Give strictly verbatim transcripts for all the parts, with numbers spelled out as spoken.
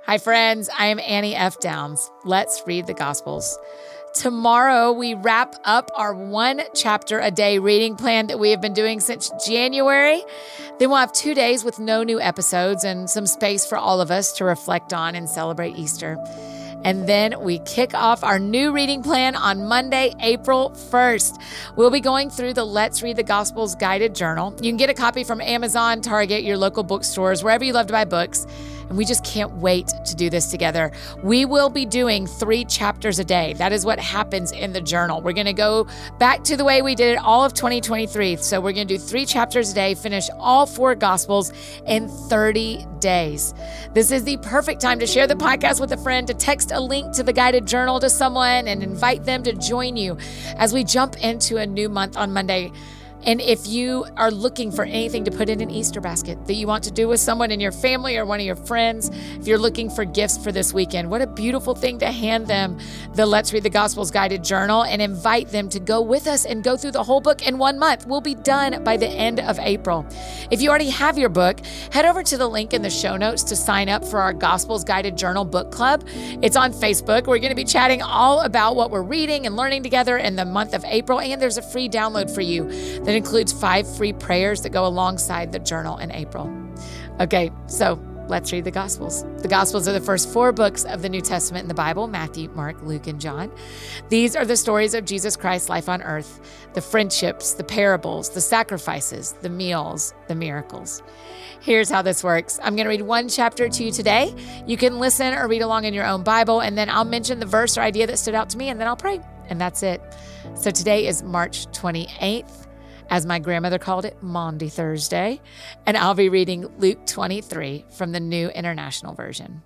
Hi, friends. I am Annie F. Downs. Let's read the Gospels. Tomorrow, we wrap up our one chapter a day reading plan that we have been doing since January. Then we'll have two days with no new episodes and some space for all of us to reflect on and celebrate Easter. And then we kick off our new reading plan on Monday, April first. We'll be going through the Let's Read the Gospels guided journal. You can get a copy from Amazon, Target, your local bookstores, wherever you love to buy books. And we just can't wait to do this together. We will be doing three chapters a day. That is what happens in the journal. We're going to go back to the way we did it all of twenty twenty-three. So we're going to do three chapters a day, finish all four Gospels in thirty days. This is the perfect time to share the podcast with a friend, to text a link to the guided journal to someone and invite them to join you as we jump into a new month on Monday. And if you are looking for anything to put in an Easter basket that you want to do with someone in your family or one of your friends, if you're looking for gifts for this weekend, what a beautiful thing to hand them the Let's Read the Gospels guided journal and invite them to go with us and go through the whole book in one month. We'll be done by the end of April. If you already have your book, head over to the link in the show notes to sign up for our Gospels guided journal book club. It's on Facebook. We're going to be chatting all about what we're reading and learning together in the month of April. And there's a free download for you that includes five free prayers that go alongside the journal in April. Okay, so let's read the Gospels. The Gospels are the first four books of the New Testament in the Bible: Matthew, Mark, Luke, and John. These are the stories of Jesus Christ's life on earth, the friendships, the parables, the sacrifices, the meals, the miracles. Here's how this works. I'm going to read one chapter to you today. You can listen or read along in your own Bible, and then I'll mention the verse or idea that stood out to me, and then I'll pray. And that's it. So today is March twenty-eighth. As my grandmother called it, Maundy Thursday, and I'll be reading Luke twenty-three from the New International Version.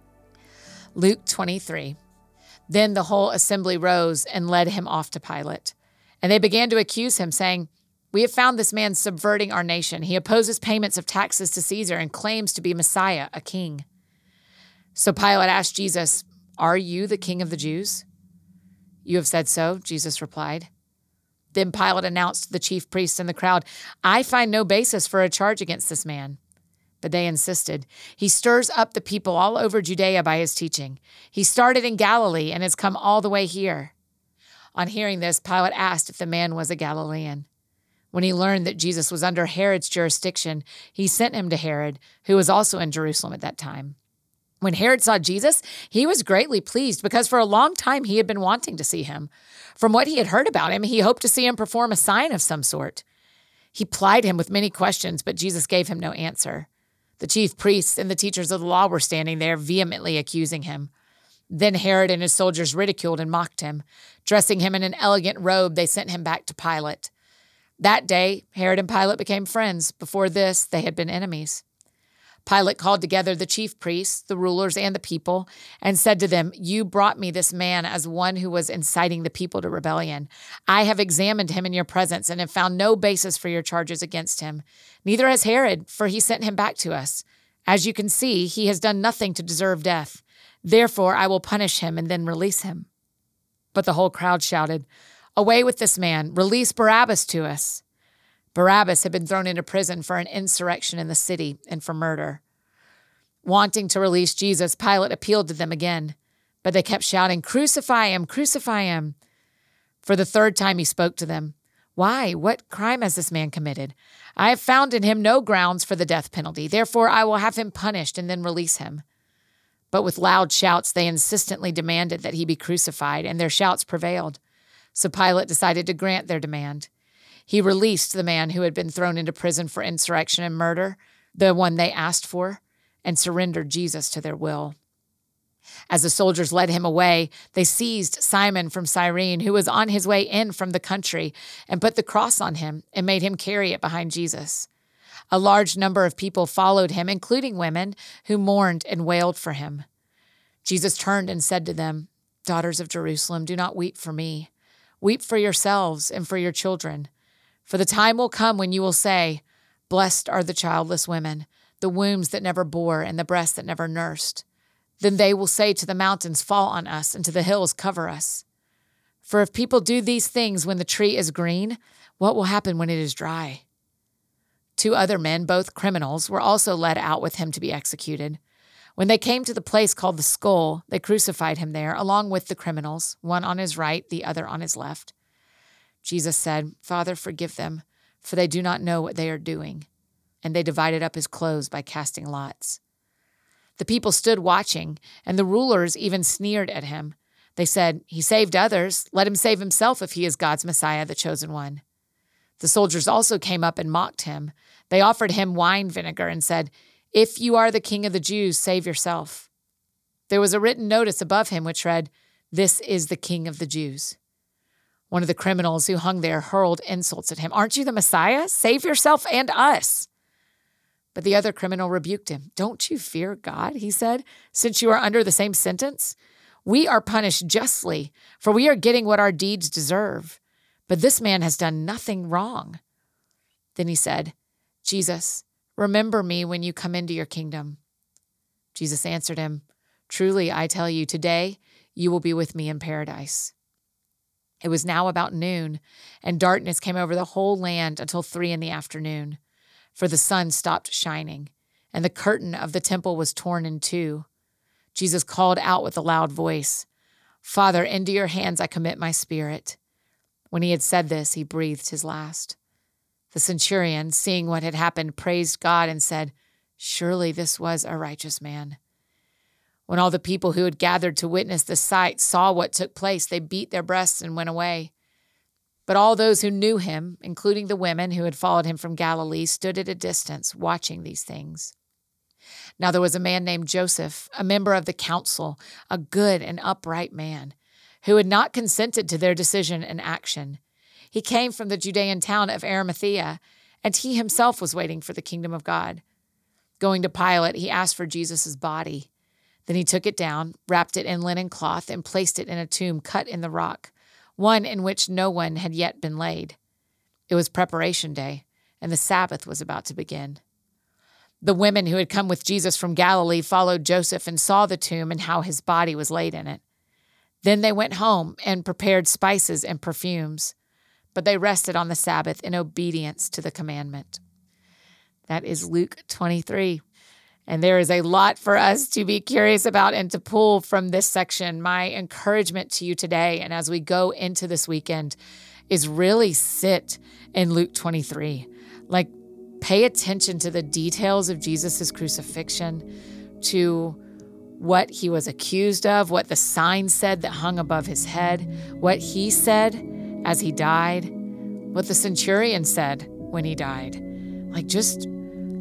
Luke twenty-three. Then the whole assembly rose and led him off to Pilate. And they began to accuse him, saying, "We have found this man subverting our nation. He opposes payments of taxes to Caesar and claims to be Messiah, a king." So Pilate asked Jesus, "Are you the king of the Jews?" "You have said so," Jesus replied. Then Pilate announced to the chief priests and the crowd, "I find no basis for a charge against this man." But they insisted. "He stirs up the people all over Judea by his teaching. He started in Galilee and has come all the way here." On hearing this, Pilate asked if the man was a Galilean. When he learned that Jesus was under Herod's jurisdiction, he sent him to Herod, who was also in Jerusalem at that time. When Herod saw Jesus, he was greatly pleased because for a long time he had been wanting to see him. From what he had heard about him, he hoped to see him perform a sign of some sort. He plied him with many questions, but Jesus gave him no answer. The chief priests and the teachers of the law were standing there, vehemently accusing him. Then Herod and his soldiers ridiculed and mocked him. Dressing him in an elegant robe, they sent him back to Pilate. That day, Herod and Pilate became friends. Before this, they had been enemies. Pilate called together the chief priests, the rulers, and the people, and said to them, "You brought me this man as one who was inciting the people to rebellion. I have examined him in your presence and have found no basis for your charges against him. Neither has Herod, for he sent him back to us. As you can see, he has done nothing to deserve death. Therefore, I will punish him and then release him." But the whole crowd shouted, "Away with this man! Release Barabbas to us!" Barabbas had been thrown into prison for an insurrection in the city and for murder. Wanting to release Jesus, Pilate appealed to them again, but they kept shouting, "Crucify him, crucify him." For the third time he spoke to them. "Why? What crime has this man committed? I have found in him no grounds for the death penalty. Therefore, I will have him punished and then release him." But with loud shouts, they insistently demanded that he be crucified, and their shouts prevailed. So Pilate decided to grant their demand. He released the man who had been thrown into prison for insurrection and murder, the one they asked for, and surrendered Jesus to their will. As the soldiers led him away, they seized Simon from Cyrene, who was on his way in from the country, and put the cross on him and made him carry it behind Jesus. A large number of people followed him, including women who mourned and wailed for him. Jesus turned and said to them, "Daughters of Jerusalem, do not weep for me. Weep for yourselves and for your children. For the time will come when you will say, 'Blessed are the childless women, the wombs that never bore, and the breasts that never nursed.' Then they will say to the mountains, 'Fall on us,' and to the hills, 'Cover us.' For if people do these things when the tree is green, what will happen when it is dry?" Two other men, both criminals, were also led out with him to be executed. When they came to the place called the Skull, they crucified him there, along with the criminals, one on his right, the other on his left. Jesus said, "Father, forgive them, for they do not know what they are doing." And they divided up his clothes by casting lots. The people stood watching, and the rulers even sneered at him. They said, "He saved others. Let him save himself if he is God's Messiah, the chosen one." The soldiers also came up and mocked him. They offered him wine vinegar and said, "If you are the king of the Jews, save yourself." There was a written notice above him which read, "This is the King of the Jews." One of the criminals who hung there hurled insults at him. "Aren't you the Messiah? Save yourself and us." But the other criminal rebuked him. "Don't you fear God," he said, "since you are under the same sentence? We are punished justly, for we are getting what our deeds deserve. But this man has done nothing wrong." Then he said, "Jesus, remember me when you come into your kingdom." Jesus answered him, "Truly, I tell you, today you will be with me in paradise." It was now about noon, and darkness came over the whole land until three in the afternoon, for the sun stopped shining, and the curtain of the temple was torn in two. Jesus called out with a loud voice, "Father, into your hands I commit my spirit." When he had said this, he breathed his last. The centurion, seeing what had happened, praised God and said, "Surely this was a righteous man." When all the people who had gathered to witness the sight saw what took place, they beat their breasts and went away. But all those who knew him, including the women who had followed him from Galilee, stood at a distance watching these things. Now there was a man named Joseph, a member of the council, a good and upright man, who had not consented to their decision and action. He came from the Judean town of Arimathea, and he himself was waiting for the kingdom of God. Going to Pilate, he asked for Jesus' body. Then he took it down, wrapped it in linen cloth, and placed it in a tomb cut in the rock, one in which no one had yet been laid. It was preparation day, and the Sabbath was about to begin. The women who had come with Jesus from Galilee followed Joseph and saw the tomb and how his body was laid in it. Then they went home and prepared spices and perfumes, but they rested on the Sabbath in obedience to the commandment. That is Luke twenty-three. And there is a lot for us to be curious about and to pull from this section. My encouragement to you today, and as we go into this weekend, is really sit in Luke twenty-three. Like, pay attention to the details of Jesus' crucifixion, to what he was accused of, what the sign said that hung above his head, what he said as he died, what the centurion said when he died. Like, just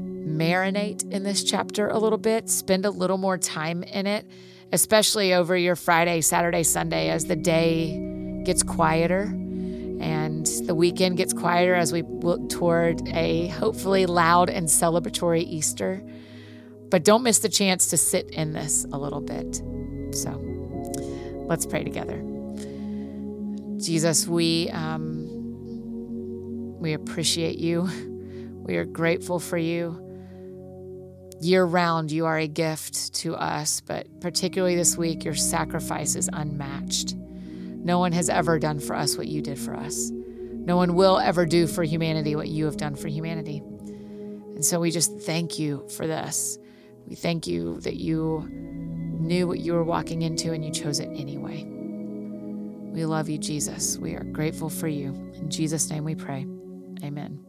marinate in this chapter a little bit, spend a little more time in it, especially over your Friday, Saturday, Sunday, as the day gets quieter and the weekend gets quieter as we look toward a hopefully loud and celebratory Easter. But don't miss the chance to sit in this a little bit. So let's pray together. Jesus, we um, we appreciate you. We are grateful for you. Year-round, you are a gift to us, but particularly this week, your sacrifice is unmatched. No one has ever done for us what you did for us. No one will ever do for humanity what you have done for humanity. And so we just thank you for this. We thank you that you knew what you were walking into and you chose it anyway. We love you, Jesus. We are grateful for you. In Jesus' name we pray. Amen.